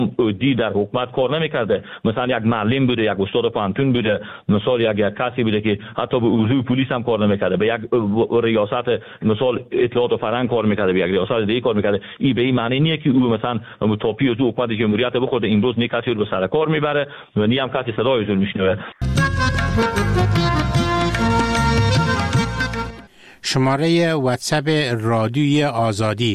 عادی در حکومت کار نمیکرده، مثلا یک معلم بوده، یک استاد پانتون بوده، مثلا یک کسی بوده که حتی به عضو پلیس هم کار نمیکرده، به یک ریاست مثلا اطلاعات و فرهنگ کار میکرده، به یک ریاست دیگه کار میکرده. این به این معنی نیه که او مثلا توپی و حکومت جمهوریت بخورده امروز نه کسی رو به سر کار میبره و نه هم کسی صدای زور میشنوه. شماره واتساپ رادیوی آزادی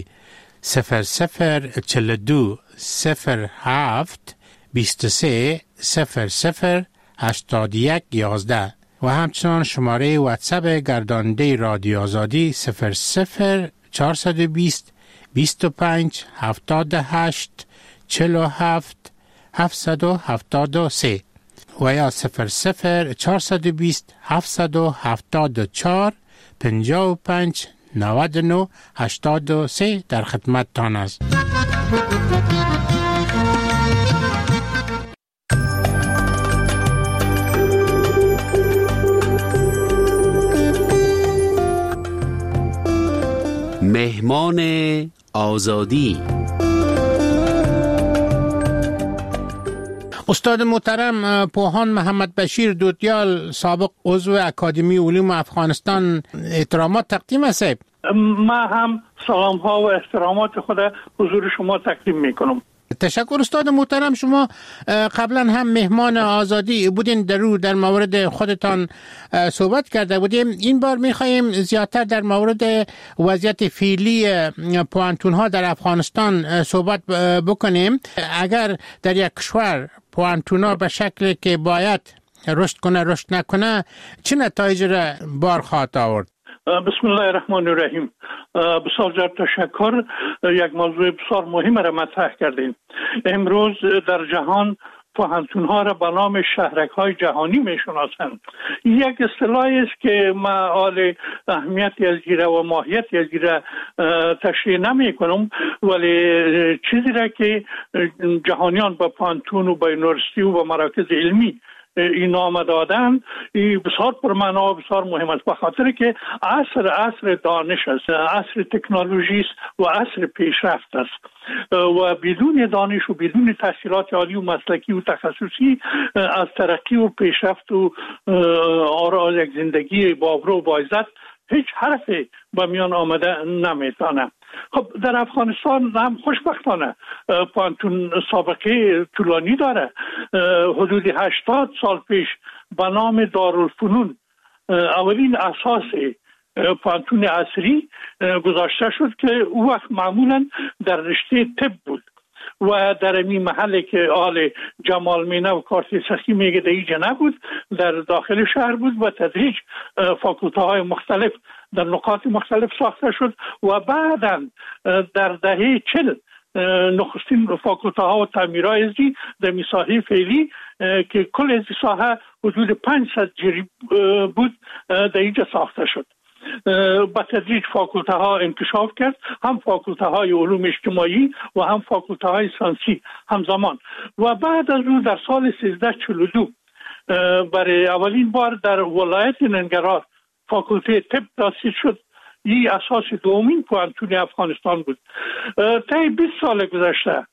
0042 07 23 00 81 11 و همچنان شماره واتساپ گرداننده رادیو آزادی 00 420 25 78 47 773 و یا 00 420 774 55 99 83 در خدمت تان است. مهمان آزادی. استاد محترم پوهان محمد بشیر دوتیال، سابق عضو اکادمی علوم افغانستان، احترامات تقدیم است. ما هم سلام ها و احترامات خود حضور شما تقدیم میکنم. تشکر استاد محترم. شما قبلا هم مهمان آزادی بودین، در مورد خودتان صحبت کرده بودیم. این بار میخواییم زیادتر در مورد وضعیت فعلی پوانتون ها در افغانستان صحبت بکنیم. اگر در یک کشور پوانتون ها به شکلی که باید رشد کنه رشد نکنه، چه نتایج را بار خواهد آورد؟ بسم الله الرحمن الرحیم. بسیار زیاد تشکر. یک موضوع بسیار مهم را مطرح کردین. امروز در جهان پوهنتون‌ها را به نام شهرک‌های جهانی می‌شناسند. یک اصطلاحی است که ما آل اهمیتی از گیره و ماهیتی از گیره تشریح نمی‌کنم، ولی چیزی را که جهانیان با پوهنتون و با یونیورسیتی و با مراکز علمی این نام دادن، این بسیار پرمعنا و بسیار مهم است، به خاطر که عصر دانش است، عصر تکنولوژی است و عصر پیشرفت است و بدون دانش و بدون تحصیلات عالی و مسلکی و تخصصی از ترقی و پیشرفت و آراء یک زندگی بابرو و باعزت هیچ حرفی به میان آمده نمیتونه. خب در افغانستان هم خوشبختانه پوهنتون سابقه طولانی داره. حدود 80 سال پیش به نام دارالفنون اولین اساس پوهنتون عصری گذاشته شد که او وقت معمولا در رشته طب بود و در این محله که آل جمال مینه و کارتی سخی میگه در اینجا نبود، در داخل شهر بود و تدریج فاکولته های مختلف در نقاط مختلف ساخته شد و بعداً در دهه 40 نخستین فاکولته ها و تعمیرهای ازی در مساحه فعلی که کل ازی ساحه حدود 500 جری بود در اینجا ساخته شد. با تدریج فاکولته ها انکشاف کرد، هم فاکولته های علوم اجتماعی و هم فاکولته های ساینسی همزمان. و بعد از اون در سال 1342 برای اولین بار در ولایت ننگرهار فاکولته طب تأسیس شد. این اساس دومین پوهنتون افغانستان بود. طی 20 سال گذشته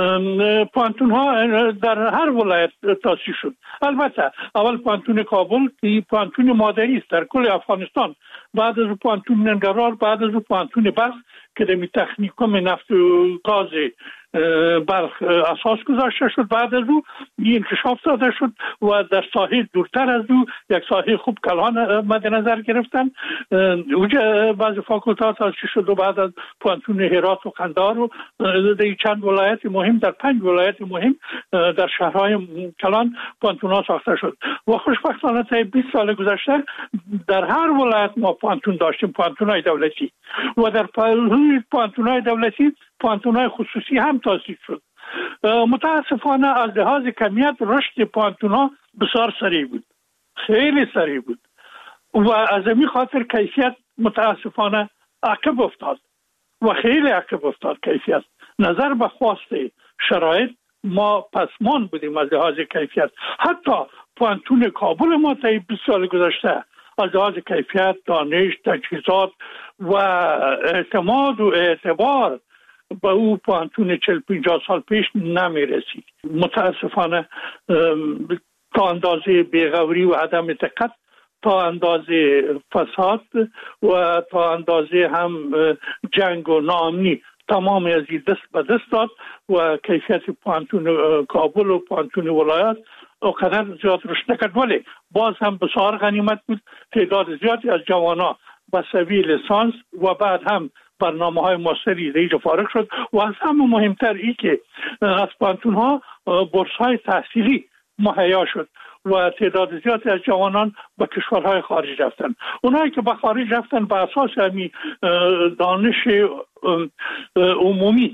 پوهنتون ها در هر ولایت تأسیس شد. البته اول پوهنتون کابل که پوهنتون مادری است در کل افغانستان، بعد از پوهنتون ننگرهار، بعد از پوهنتون بلخ که در تکنیکوم نفت و گاز بلخ اساس گذاشته شد، بعد از او انکشاف داده شد و در ساحه دورتر از او یک ساحه خوب کلان مد نظر گرفتن. اونجا بعض فاکولته ها تأسیس شد و بعد از پوهنتون هرات و قندهار و در چند ولایت مهم، در 5 ولایت مهم در شهرهای کلان پوهنتون ها ساخته شد و خوشبختانه تا 20 سال گذشته در هر ولایت ما پوهنتون داشتیم، پوهنتون های دولتی، و در پوهنتون های دولتی پوهنتون های خصوصی هم تأسیس شد. متاسفانه از لحاظ کمیت رشد پوهنتون ها بسیار سریع بود، خیلی سریع بود و از این خاطر کیفیت متاسفانه عقب افتاد و خیلی عقب افتاد. کیفیت نظر به خواست شرایط ما پسمان بودیم از لحاظ کیفیت. حتی پوهنتون کابل ما تا 20 سال گذشته از لحاظ کیفیت، دانش، تجهیزات و اعتماد و اعتبار به او پانتون 40-50 سال پیش نمی رسید. متاسفانه تا اندازه بیغوری و عدم دقت، تا اندازه فساد و تا اندازه هم جنگ و ناامنی تمام از این دست به دست داد و کیفیت پانتون کابل و پانتون ولایت اقدر زیاد رشد نکرد، ولی باز هم بسیار غنیمت بود. تعداد زیادی از جوانان به سوی لیسانس و بعد هم برنامه های ماستری دیگه فارغ شد و از همه مهمتر ای که از پانتون ها بورس های تحصیلی مهیا شد و تعداد زیادی از جوانان به کشورهای خارج رفتن. اونایی که به خارج رفتن به اساس همین دانش عمومی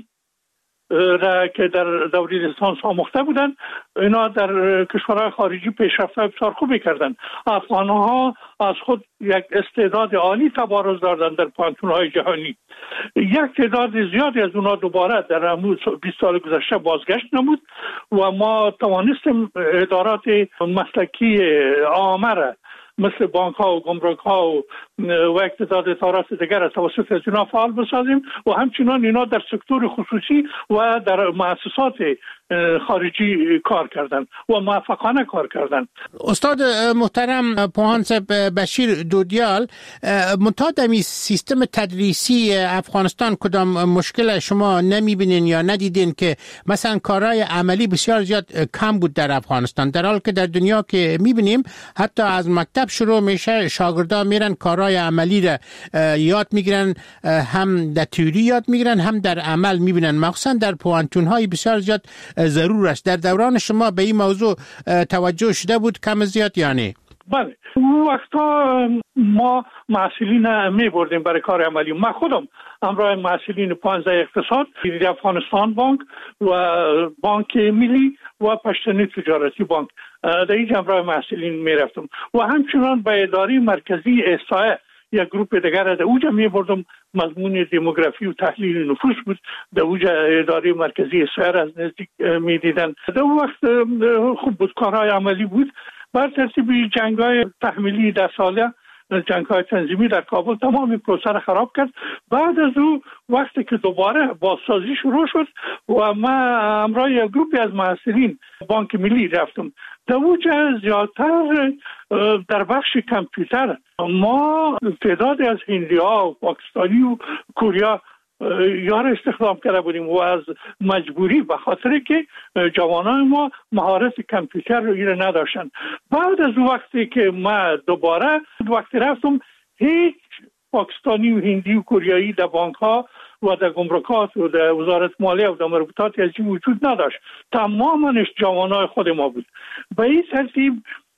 را که در دوره لیسانس آموخته بودن، اینا در کشورهای خارجی پیشرفت بسیار خوبی کردن. افغان‌ها از خود یک استعداد عالی تبارز دادن در پانتون‌های جهانی. یک تعداد زیادی از اونها دوباره در 20 سال گذشته بازگشت نمود و ما توانستیم ادارات مسلکی عامه را مثل بانک ها و گمرک ها و یک تعداد ادارات دیگر از توسط از اینا فعال بسازیم و همچنان اینا در سکتور خصوصی و در مؤسسات خارجی کار کردن و موفقانه کار کردن. استاد محترم پوهانس بشیر دودیال، منتها در سیستم تدریسی افغانستان کدام مشکل شما نمیبینین یا ندیدین که مثلا کارهای عملی بسیار زیاد کم بود در افغانستان، در حالی که در دنیا که میبینیم حتی از مکتب شروع میشه شاگردان میرن کارهای عملی را یاد میگیرن، هم در تئوری یاد میگیرن هم در عمل میبینن، مخصوصا در پوانتون‌های بسیار زیاد ضرور است. در دوران شما به این موضوع توجه شده بود کم زیاد یا نه؟ بله، اون وقتا ما محصلین می بردیم برای کار عملی. من خودم همراه محصلین 15 اقتصاد، افغانستان بانک و بانک ملی و پشتنی تجارتی بانک در این همراه محصلین می رفتم و همچنان به اداره مرکزی احصایه یک گروپ دیگر در اوجا می بردم. مضمون دموگرافی و تحلیل نفوس بود. در اوجا اداره مرکزی احصایه از نزدیک می دیدن. در اون وقت خوب بود، کارهای عملی بود. بر ترتیب جنگ‌های تحمیلی در ساله، جنگ‌های تنظیمی در کابل تمام این پروسه را خراب کرد. بعد از او وقتی که دوباره بازسازی شروع شد و من همراه یک گروپی از محصلین بانک ملی رفتم. در اوجا زیادتر در بخش کامپیوتر ما تعدادی از هندی‌ها و پاکستانی و کوریا یار استخدام کرده بودیم و از مجبوری، به خاطر که جوانان ما مهارت کامپیوتر رو نداشتن. بعد از وقتی که ما دوباره وقتی رفتم، هیچ پاکستانی و هندی و کوریایی در بانک ها و در گمرکات و در وزارت مالیه و در مربوطات از این وجود نداشت. تمامش جوانای خود ما بود. به این ترتیب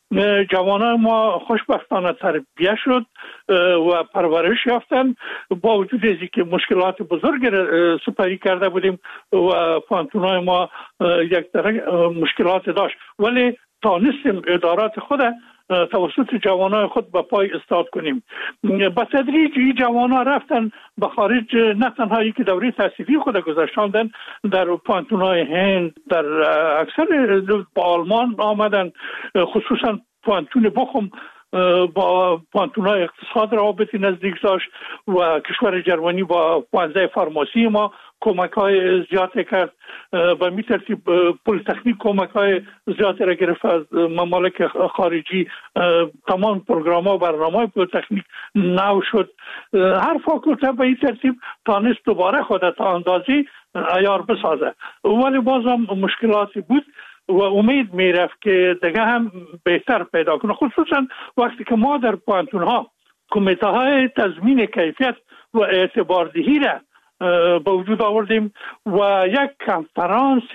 جوانان ما خوشبختانه تربیت شد و پرورش یافتن، با وجود از اینکه مشکلات بزرگ سپری کرده بودیم و پانتونای ما یک مشکلات داشت، ولی تانستیم ادارات خود توسط جوانای خود به پای استاد کنیم. با تدریج این جوانان رفتن به خارج، نه تنها که دوره تحصیلی خود گذاشتن در پانتونای هند، در اکثر با آلمان آمدن، خصوصا پانتون بخم با پانتونای اقتصاد رابطی نزدیک داشت و کشور جرمنی با پانزه فارماسی ما کمک های زیاده کرد. به می ترتیب پلیتکنیک کمک های زیاده را گرفت از ممالک خارجی. تمام پروگرام ها و برنامه های پلیتکنیک نو شد. هر فاکولته به این ترتیب تانست دوباره خود تا اندازی عیار بسازه، ولی باز هم مشکلاتی بود و امید میرفت که دیگه هم بهتر پیدا کنه، خصوصا وقتی که ما در پانتون ها کمیته های تضمین کیفیت و اعتباردهی را به وجود آوردیم و یک کنفرانس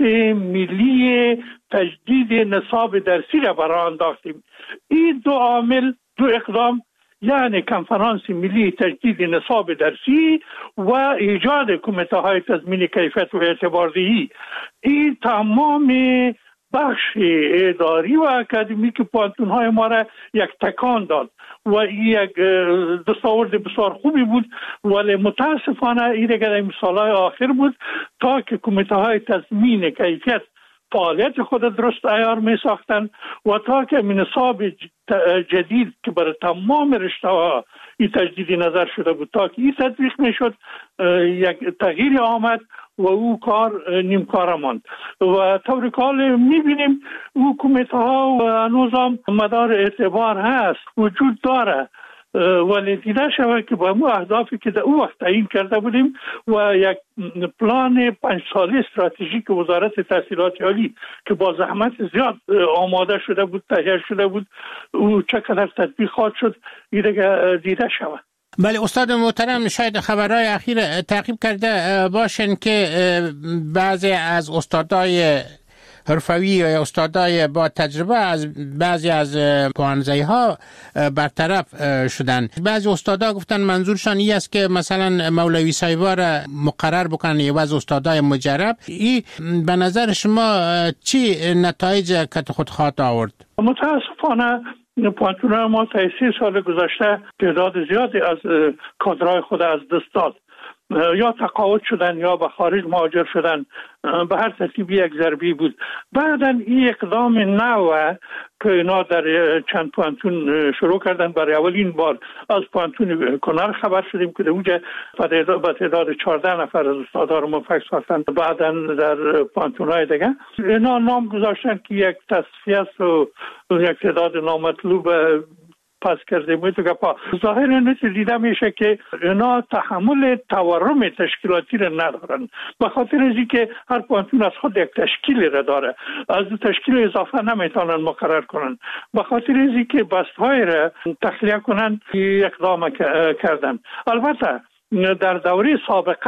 ملی تجدید نصاب درسی را برای انداختیم. این دو عامل، دو اقدام، یعنی کنفرانس ملی تجدید نصاب درسی و ایجاد کمیته های تضمین کیفیت و اعتباردهی، این تمام بخش اداری و اکادمیک پانتون های ما را یک تکان داد و یک دستاورد بسیار خوبی بود، ولی متاسفانه این دیگر مثال های آخر بود تا که کمیته های تضمین کیفیت فعالیت خود درست عیار می ساختن و تا که نصاب جدید که برای تمام رشته ها این تجدیدی نظر شده بود تا که این تطبیق می شد، یک تغییر آمد و او کار نیمکاره ماند و طور کال میبینیم حکومت ها و هنوزم مدار اعتبار هست وجود داره ولی دیده شود که با مو اهدافی که در او وقت تعیین کرده بودیم و یک پلان 5 ساله استراتژیک وزارت تحصیلات عالی که با زحمت زیاد آماده شده بود، تهیه شده بود، او چقدر تطبیقات شد دیده شود. بله استاد محترم، شاید خبرهای اخیر تعقیب کرده باشن که بعضی از استادای حرفوی یا استادای با تجربه از بعضی از پوانزه‌ها برطرف شدن. بعضی استادا گفتن منظورشان این است که مثلا مولوی صاحبا را مقرر بکنن یا از استادای مجرب. این به نظر شما چی نتایج که خود خواهد آورد؟ متاسفانه پانتون ما تا 30 سال گذشته تعداد زیادی از کادرهای خود از دست داد، یا تقاعد شدن یا به خارج مهاجر شدن، به هر ترتیب یک ضربی بود. بعداً این اقدام نو که اینا در چند پانتون شروع کردن، برای اولین بار از پانتون کنر خبر شدیم که اونجا به تعداد 14 نفر از استادا رو موفق ساختن. بعداً در پانتون‌های دیگه اینا نام گذاشتن که یک تصفیه است و یک تعداد نامطلوب پس کرده بود که ظاهر نتیجه دیده میشه که اینا تحمل تورم تشکیلاتی را ندارن، به خاطر اینکه که هر پانتون از خود یک تشکیلی را داره، از تشکیل اضافه نمیتونن مقرر کنن، به خاطر اینکه که بستهای را تخلیه کنن اقدام کردن. البته در دوره سابقه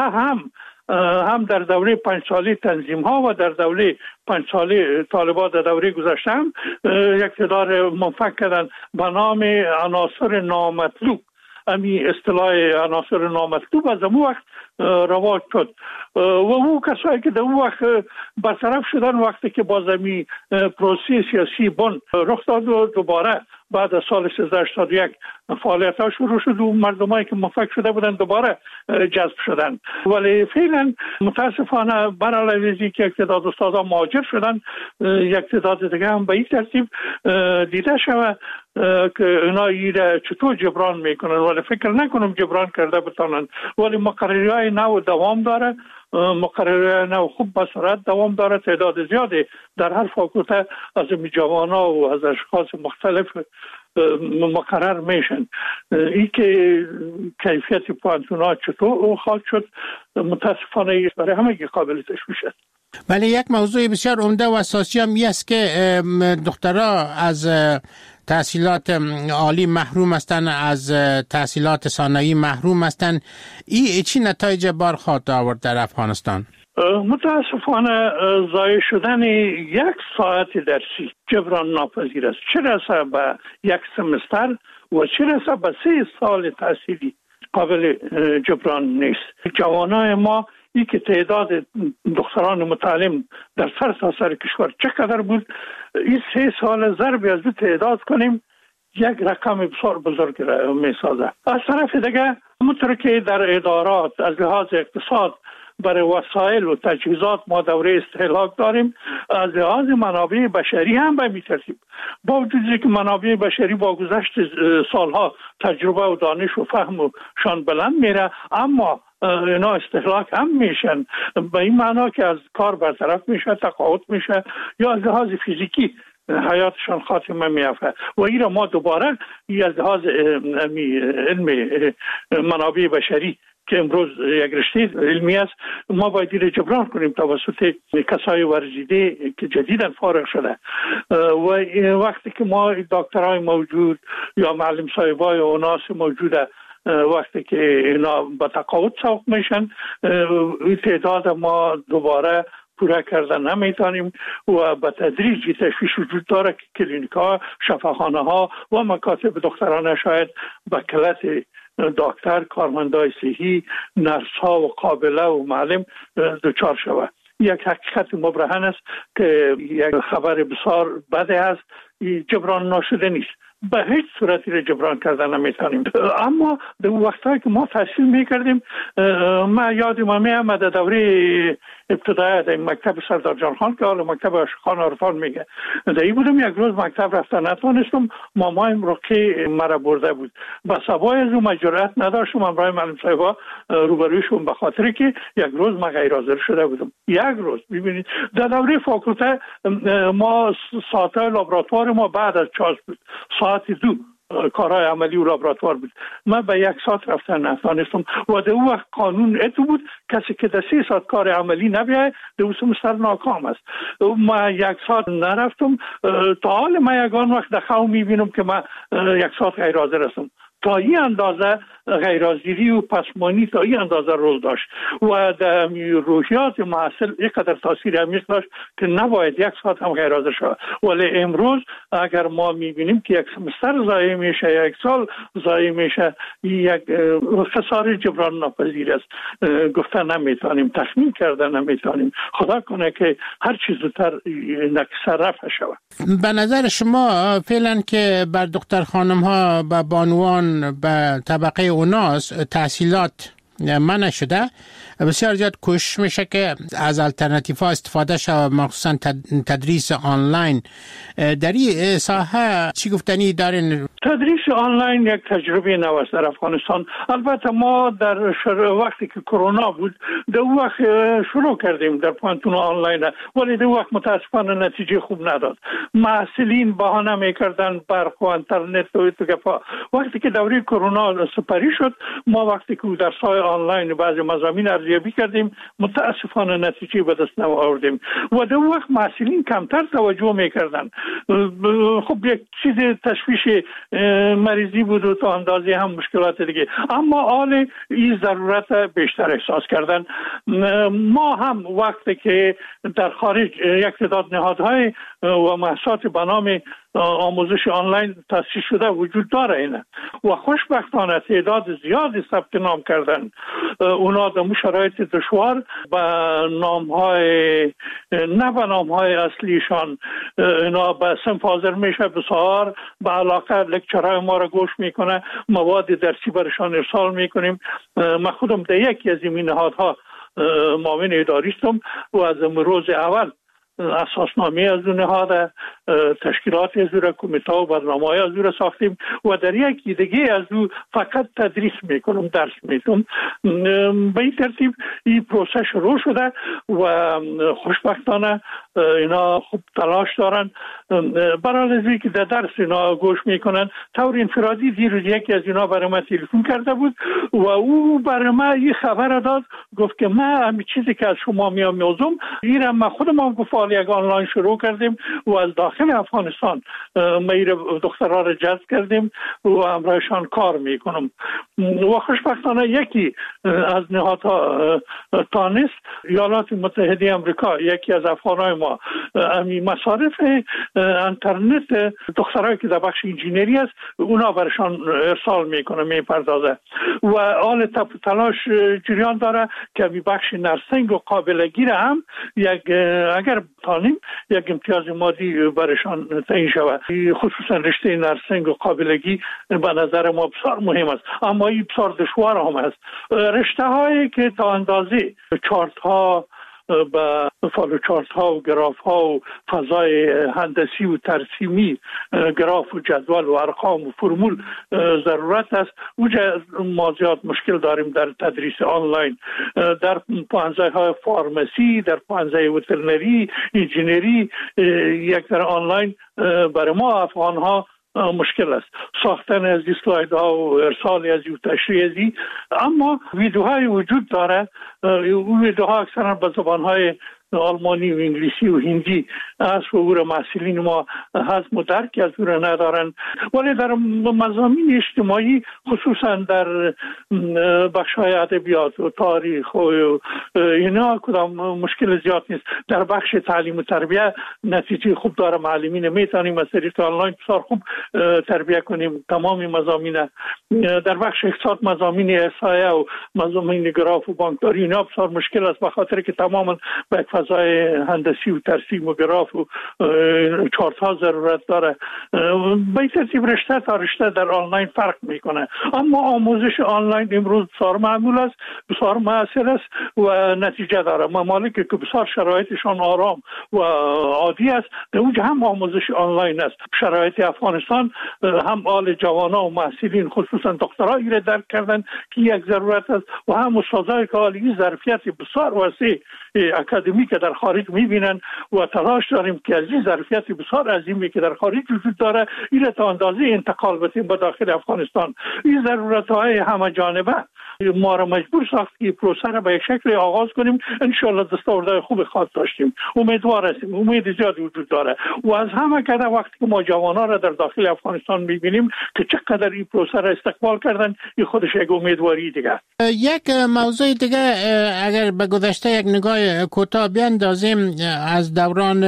هم در دوره 5 ساله تنظیم ها و در دوره 5 ساله طالبان در دوره گذشته هم یک تعداد منفک کردن به نام عناصر نامطلوب. امی اصطلاح عناصر نامطلوب از اون وقت رواج شد و او کسایی که در اون وقت برطرف شدن وقتی که باز امی پروسه سیاسی بن رخ داد و دوباره بعد از سال 1381 فعالیت ها شروع شد و مردمایی که منفک شده بودن دوباره جذب شدن. ولی فعلا متاسفانه برعلاوه که یک تعداد استادا مهاجر شدن، یک تعداد دیگه هم به این ترتیب دیده شود که اینا ایره چطور جبران میکنن، ولی فکر نکنم جبران کرده بتانن. ولی مقرری های نو دوام داره، مقرری نو خوب به سرعت دوام داره، تعداد زیادی در هر فاکولته از جوانان و از اشخاص مختلف مقرر میشن. این که کیفیت پوانتونا چطور خواهد شد متاسفانه برای همه قابل تشویش است. ولی یک موضوع بسیار عمده و اساسی هم است که دخترها از تحصیلات عالی محروم هستند، از تحصیلات ثانوی محروم هستند. این چی نتایج بار خواهد آورد در افغانستان؟ متاسفانه ضایع شدن 1 ساعت درسی جبران ناپذیر است، چه رسه به 1 سمستر و چه رسه به 3 سال تحصیلی قابل جبران نیست. جوانای ما ای که تعداد دختران متعلم در سرتاسر کشور چقدر بود، این 3 سال ضرب از دو تعداد کنیم یک رقم بسیار بزرگ می سازه. از طرف دیگه همونطور که در ادارات از لحاظ اقتصاد برای وسایل و تجهیزات ما دوره استهلاک داریم، از لحاظ منابع بشری هم به این ترتیب. با وجودی که منابع بشری با گذشت سالها تجربه و دانش و فهم و شان بلند میره، اما اینا استهلاک هم میشن، به این معنا که از کار برطرف میشه، تقاعد میشه یا از لحاظ فیزیکی حیاتشان خاتمه میافته و این را ما دوباره از لحاظ علم منابع بشری که امروز یک رشته علمی است، ما باید این جبران کنیم توسط کسای ورزیده که جدیداً فارغ شده. و وقتی که ما دکترای موجود یا معلم صاحبای و ناس موجوده وقتی که اینا به تقاعد سوق میشن، این تعداد ما دوباره پورا کردن نمیتونیم و به تدریج تشویش وجود داره که کلینیک ها، شفاخانه ها و مکاتب دخترانه شاید به کلت دکتر، کارمندای صحی، نرس ها و قابله و معلم دچار شود. یک حقیقت مبرهن است که یک خبر بسیار بده است، جبران ناشده نیست، به هیچ صورتی را جبران کردن نمیتونیم. اما در وقتایی که ما تحصیل میکردیم، ما یادم میامد دوره ابتدایی در مکتب سردار جان خان که حالا مکتب عاشقان عرفان میگه در این بودم. یک روز مکتب رفتن نتونستم، مامایم رقی مرا برده بود و سبای از اون جرأت نداشتم امرای معلم صاحبا روبرویشون، به خاطر که یک روز من غیر حاضر شده بودم. یک روز ببینید در دوره فاکولته ما ساعتهای لابراتوار ما بعد از 4 بود، ساعت 2 کارهای عملی و لابراتوار بود. من به 1 ساعت رفتن نتونستم و در اون وقت قانون اتو بود کسی که در 3 ساعت کار عملی نبیه در اون سمستر ناکام است. من 1 ساعت نرفتم. تا حال من یگان وقت در خواب میبینم که من 1 ساعت غیر حاضر هستم. تا این اندازه غیرحاضری و پسمانی تا این اندازه رول داشت و در روحیات محصل اینقدر تاثیر عمیق داشت که نباید 1 ساعت هم غیر حاضر شود. ولی امروز اگر ما میبینیم که 1 سمستر ضایع میشه، 1 سال ضایع میشه، یک خساره جبران ناپذیر است. گفتن نمیتونیم، تخمین کردن نمیتونیم. خدا کنه که هر چیز زودتر نکسه رفع شود. به نظر شما فعلا که بر دختر خانم ها و بانوان به طبقه اوناس تحصیلات منع شده، بسیار زیاد کوشش میشه که از الटरनेटिव ها استفاده شود، مخصوصا تدریس آنلاین. در این ساحه چی گفتنی دارین؟ تدریس آنلاین یک تجربه نو است در افغانستان. البته ما در وقتی که کرونا بود در وقت شروع کردیم در پانتون آنلاین، ولی در وقت متاسفانه نتیجه خوب نداد. محصلین بهانه میکردن برق و اینترنت و اتفاقا. وقتی که دوره کرونا سپری شد، ما وقتی که درس‌های آنلاین بعضی مضامین ارزیابی کردیم، متاسفانه نتیجه به دست نآوردیم و در وقت محصلین کمتر توجه میکردن. خب یک چیز تشویش مریضی بود و تا اندازه هم مشکلات دیگه، اما حال این ضرورت بیشتر احساس کردن. ما هم وقتی که در خارج یک تعداد نهادهای و مؤسسات به نام آموزش آنلاین تأسیس شده وجود داره اینه و خوشبختانه تعداد زیادی ثبت نام کردن. اونا در شرایط دشوار به نامهای نه به نامهای اصلیشان اینا به صنف حاضر میشه، بسیار به علاقه لکچرهای ما را گوش میکنه، مواد درسی برشان ارسال میکنیم. من خودم در یکی از این نهادها معاون اداری هستم و از روز اول اساسنامه از اون نهاد، تشکیلات از اون، کمیته و برنامه‌های از اون ساختیم و در یکی دیگه از اون فقط تدریس میکنم، درس میدم. به این ترتیب این پروسه شروع شده و خوشبختانه اینا خوب تلاش دارن برای ازی که در درس اینا گوش میکنن. طور انفرادی دیروز یکی از اینا برای من تلفن کرده بود و او برای من یه خبر داد، گفت که من همین چیزی که از شما میآموزم ایرم من خودم هم گفت یک آنلاین شروع کردیم و از داخل افغانستان میر دخترها را جذب کردیم و همراهشان کار میکنم و خوشبختانه یکی از نهادها تانست ایالات متحده آمریکا، یکی از افغانای ما امی مصارف اینترنت دخترایی که در بخش انجینری است اونا برشان ارسال میکنه، میپردازه و آل تلاش جریان داره که امی بخش نرسنگ و قابلگی را هم یک اگر تانیم یک امتیاز مادی برشان تعیین شود. خصوصا رشته نرسنگ و قابلگی به نظر ما بسیار مهم است، اما این بسیار دشوار هم است. رشته هایی که تا اندازه چارت ها با فالو چارت ها و گراف ها و فضای هندسی و ترسیمی، گراف و جدول و ارقام و فرمول ضرورت است. اونجا ما زیاد مشکل داریم در تدریس آنلاین. در پانزه های فارمسی، در پانزه وترنری، انجینری یک در آنلاین برای ما افغان ها مشکل است. ساختن از اسلاید ها و ارسال از و تشریح از این، اما ویدیوهای وجود داره. اون ویدیوها اکثرا به زبان های آلمانی و انگلیسی و هندی است و او محصلین ما هضم و درک از او ندارن، ولی در مضامین اجتماعی خصوصا در بخش‌های ادبیات و تاریخ و اینا کدام مشکل زیاد نیست. در بخش تعلیم و تربیت نتیجه خوب داره، معلمین میتونیم از طریق آنلاین بسیار خوب تربیت کنیم تمام مضامین. در بخش اقتصاد مضامین احصایه و مضامین گراف و بانکداری اینا بسیار مشکل است، به خاطر که تماما به فضای هندسی و ترسیموگراف و چارت ها ضرورت داره. به این ترتیب رشته تا رشته در آنلاین فرق میکنه، اما آموزش آنلاین امروز بسیار معمول است، بسیار مؤثر است و نتیجه داره. ممالکی که بسیار شرایطشان آرام و عادی است در اونجا هم آموزش آنلاین است. شرایط افغانستان هم آل جوانا و محصلین خصوصا دکترایی را درک کردن که یک ضرورت است و هم استادای که عالی ظرفیت بسیار وسیع اکادمی که در خارج میبینن و تلاش داریم که از این ظرفیت بسیار عظیمی که در خارج وجود داره این تا اندازه انتقال بدیم به داخل افغانستان. این ضرورت‌های همه جانبه ما را مجبور ساخت که پروسه را به یک شکل آغاز کنیم. انشالله دستاوردهای خوب خواهد داشتیم، امیدوار هستیم، امید زیادی وجود داره و از همه کده وقتی که ما جوانان را در داخل افغانستان میبینیم که چقدر این پروسه را استقبال کردن، این خودش یک امیدواری دیگه. یک موضوع دیگه اگر به گذشته یک نگاه کوتاه بیاندازیم، از دوران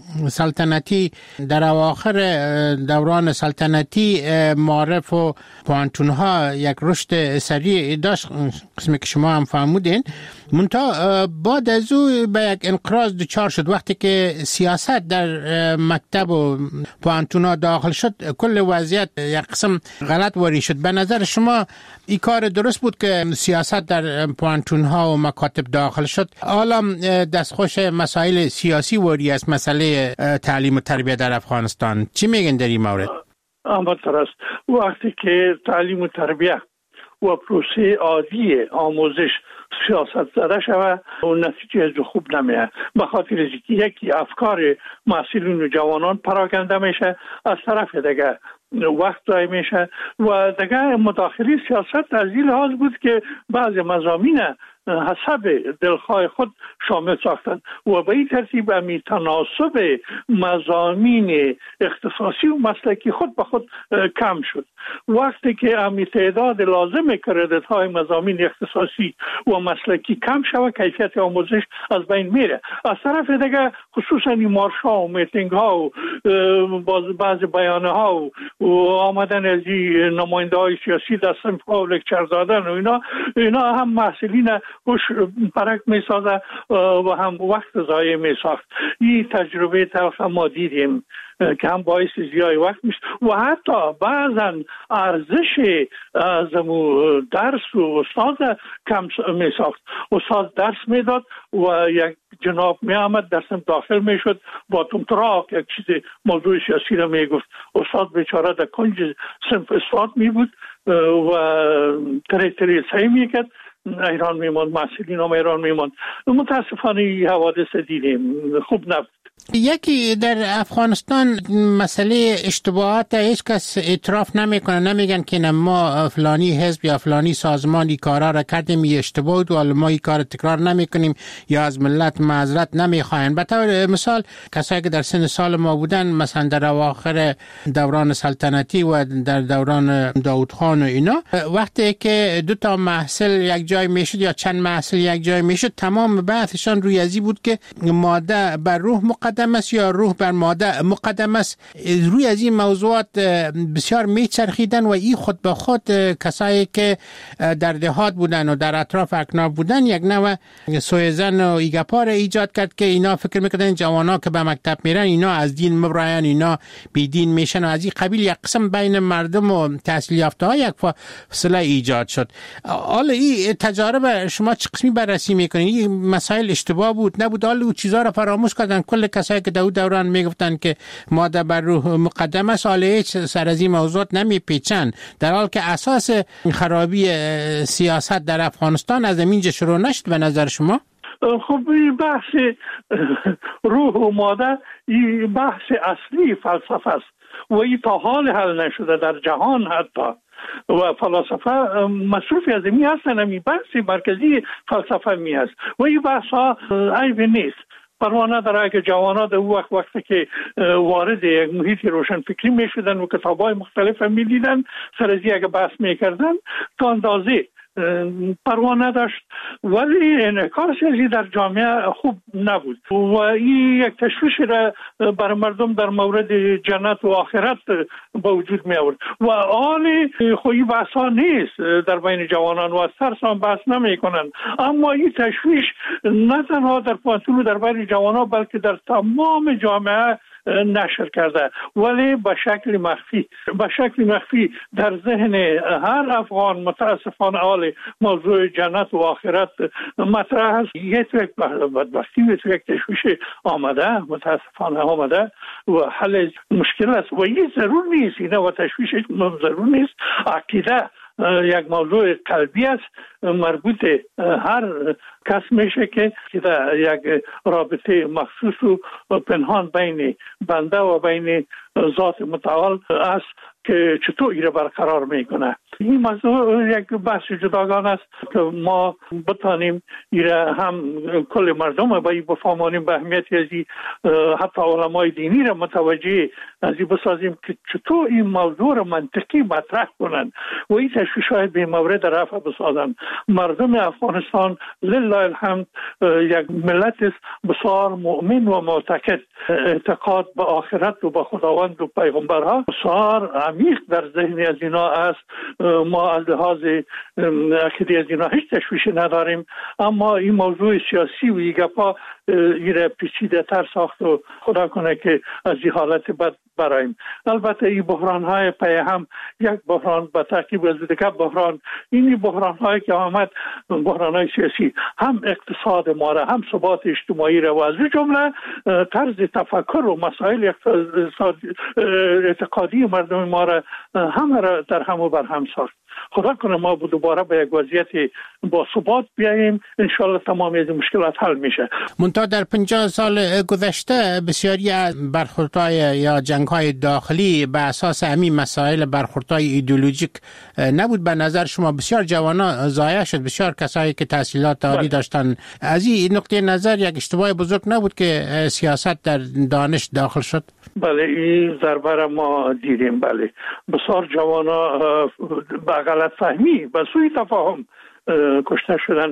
سلطنتی در اواخر دوران سلطنتی معارف و پوانتون ها یک رشد سریع داشت، قسمی که شما هم فهمودین، منتها بعد از او به یک انقراض دچار شد. وقتی که سیاست در مکتب و پوانتون ها داخل شد کل وضعیت یک قسم غلط واری شد. به نظر شما این کار درست بود که سیاست در پوانتون ها و مکاتب داخل شد؟ حالا دستخوش مسائل سیاسی واری است مسئله تعلیم و تربیت در افغانستان. چی میگن در این مورد؟ اما درست وقتی که تعلیم و تربیت و پروسه عادی آموزش سیاست زده شود و نتیجه از خوب نمیاد، به خاطر اینکه یکی افکار محصلین و جوانان پراکنده میشه، از طرف دیگه وقت ضایع میشه و دیگه مداخله سیاست از این لحاظ بود که بعض مضامین حسب دلخواه خود شامل ساختند و به این ترتیب همی تناسب مضامین اختصاصی و مسلکی خود به خود کم شد. وقتی که همی تعداد لازم کردیت های مضامین اختصاصی و مسلکی کم شود کیفیت آموزش از بین میره. از طرف دیگه خصوصا این مارش ها و میتینگ ها و بعض بیانه ها و آمدن از نماینده های سیاسی در صنف ها و لکچر دادن و اینا هم محصلین خوش پرک می سازه و هم وقت ضایع می ساخت. این تجربه تلخ ما دیدیم که هم باعث ضیاع وقت میشه و حتی بعضا ارزش از درس و استاد کم می ساخت. استاد درس میداد و یک جناب می آمد در صنف داخل می شد با تمتراک یک چیز موضوع سیاسی را می گفت. استاد بیچاره در کنج صنف استاد می بود و تری سعی می کرد، ایران میموند، محصلین هم ایران میموند. متاسفانه حوادث دیدیم، خوب نبود. یکی در افغانستان مسئله اشتباهات هیچ کس اعتراف نمیکنه، نمیگن که ما فلانی حزب یا فلانی سازمانی کارا را کردیم این اشتباه بود و ما این کار تکرار نمیکنیم یا از ملت معذرت نمیخواین. به طور مثال کسایی که در سن سال ما بودن، مثلا در اواخر دوران سلطنتی و در دوران داود خان و اینا، وقتی که دو تا محصل یک جای میشد یا چند محصل یک جای میشد، تمام بحثشان روی ازی بود که ماده بر روح مقدم است یا روح بر ماده مقدم است. روی از این موضوعات بسیار میچرخیدن و این خود به خود کسایی که در دهات بودن و در اطراف اکناف بودن یک نوع سویزن و ایگپار ایجاد کرد که اینا فکر میکردن جوانا که به مکتب میرن اینا از دین مبراین، اینا بی دین میشن و از این قبیل یک قسم بین مردم و تحصیل یافته ها یک فاصله ایجاد شد. حالا این تجارب شما چه قسمی بررسی میکنین؟ این مسائل اشتباه بود نبود؟ حالا او چیزا را فراموش کردن. کل کسایی که دوران میگفتن که ماده بر روح مقدم است حالا هیچ سر از این موضوعات نمیپیچن، در حال که اساس خرابی سیاست در افغانستان از اینجا شروع نشد. به نظر شما؟ خب این بحث روح و ماده این بحث اصلی فلسفه است و این تا حال حل نشده در جهان حتی و فلاسفه مصروفی از این هستن. این بحث مرکزی فلسفه می هست و این بحث ها عیب نیست. پروانه داره که جوانا در وقتی که وارد یک محیط روشن فکری می شدن و کتابای مختلف می دیدن، سر از یک بحث می کردن تا اندازه پروا نداشت، ولی انعکاس ازی در جامعه خوب نبود و این یک تشویش را بر مردم در مورد جنت و آخرت به وجود می آورد و حالی خویی بحثا نیست در بین جوانان و از ترس هم بحث نمی کنند، اما این تشویش نه تنها در پانتون و در بین جوانان بلکه در تمام جامعه نشر کرده، ولی به شکل مخفی در ذهن هر افغان متاسفانه حال موضوع جنت و آخرت مطرح است. یک بدبختی و یک تشویش متاسفانه آمده و حل مشکل است و این ضرور نیست، این و تشویش ضرور نیست. عقیده یک موضوع قلبی است، مربوط هر کس میشه که یک رابطه مخصوص و پنهان بین بنده و بین ذات متعال است که چطور این برقرار میکنه. این موضوع یک بحث جداگانه است که ما بتانیم این هم کل مردم با این بفهمانیم به اهمیت ازی، حتی علمای دینی را متوجه ازی بسازیم که چطور این موضوع را منطقی مطرح کنند و این تشویشات به مورد رفع بسازند. مردم افغانستان لله الحمد یک ملت است بسیار مؤمن و معتقد، اعتقاد به آخرت و به خداوند و پیغمبرها بسیار عمیق در ذهن از اینا است. ما از لحاظ عقیده از اینا هیچ تشویشی نداریم، اما این موضوع سیاسی و این گپا این را پیچیده تر ساخت و خدا کنه که از این حالت بد برایم. البته این بحران های پی هم یک بحران به تعقیب از دیگر بحران، این بحران هایی که آمد بحران های سیاسی هم اقتصاد ما را هم ثبات اجتماعی را و از جمله طرز تفکر و مسائل اعتقادی مردم ما را همه را در هم و بر هم ساخت. خدا کنه ما دوباره به یک وضعیت با ثبات بیاییم، انشالله تمام از مشکلات حل میشه. منتها در 50 سال گذشته بسیاری از برخوردهای یا جنگ‌های داخلی به اساس همین مسائل برخوردهای ایدئولوژیک نبود. به نظر شما بسیار جوانان ضایع شد، بسیار کسایی که تحصیلات عالی داشتن. از این نقطه نظر یک اشتباه بزرگ نبود که سیاست در دانش داخل شد؟ بله، این ضربه را ما دیدیم. بله، بسیار جوانا به غلط فهمی و سوء تفاهم کشته شدن.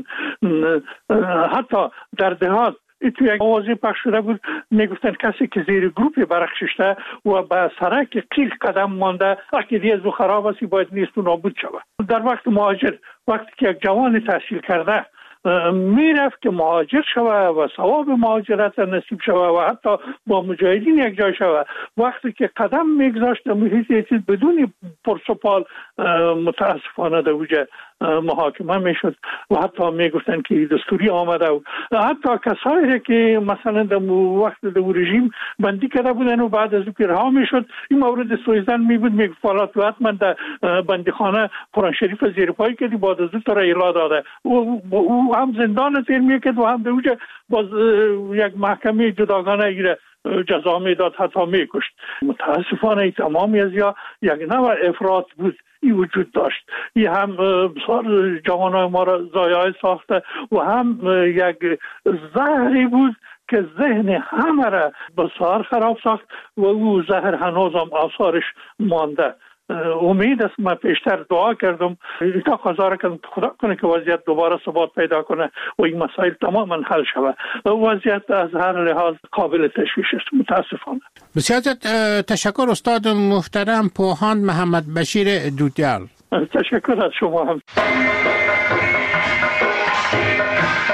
حتی در دهات تو یک آوازی پخش شده بود، میگفتن کسی که زیر گروپی برخششته و به سرک قیل قدم مانده عقیده از او خراب است باید نیست و نابود شود. در وقت مهاجر، وقتی که یک جوان تحصیل کرده میرفت که مهاجر شوه و ثواب مهاجرت نصیب شوه و حتی با مجاهدین یک جای شوه، وقتی که قدم میگذاشت محیط بدون پرسپال متاسفانه در وجه محاکمه میشد و حتی میگفتن که دستوری آمده و حتی کسایی که مثلا در وقت در رژیم بندی کرده بودن و بعد از اون که رها میشد، این مورد سویزن میبود، میگفت فالات و حتما در بندیخانه قرآن شریف زیر پای کردی بعد از اون تا را ایلا داده او هم زندان تیر میکرد و هم در وجه باز یک محکمه جداگانه ایره جزا میداد، حتی میکشت. متاسفانه تمامی از یا یک نوع افراط بود این وجود داشت. این هم بسیار جوانای ما را ضایع ساخته و هم یک زهری بود که ذهن همه را بسیار خراب ساخت و او زهر هنوز هم آثارش مانده. امید است، من پیشتر دعا کردم تا خدا کردم خدا کنه که وضعیت دوباره ثبات پیدا کنه و این مسائل تماما حل شود. وضعیت از هر لحاظ قابل تشویش است متاسفانه. بسیار تشکر استاد محترم پوهاند محمد بشیر دوتیال. تشکر از شما هم.